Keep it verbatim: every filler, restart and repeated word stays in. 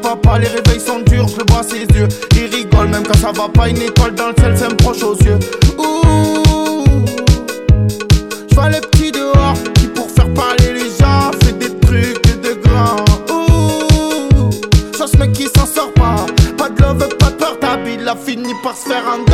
va pas, les réveils sont durs, je le vois ses yeux. Il rigole même quand ça va pas, une étoile dans le ciel, ça me proche aux yeux. Ouh, je vois les petits dehors qui pour faire parler les gens fait des trucs de grands. Ouh, ça ce mec qui s'en sort pas, pas de love, pas de peur, ta bille a fini par se faire un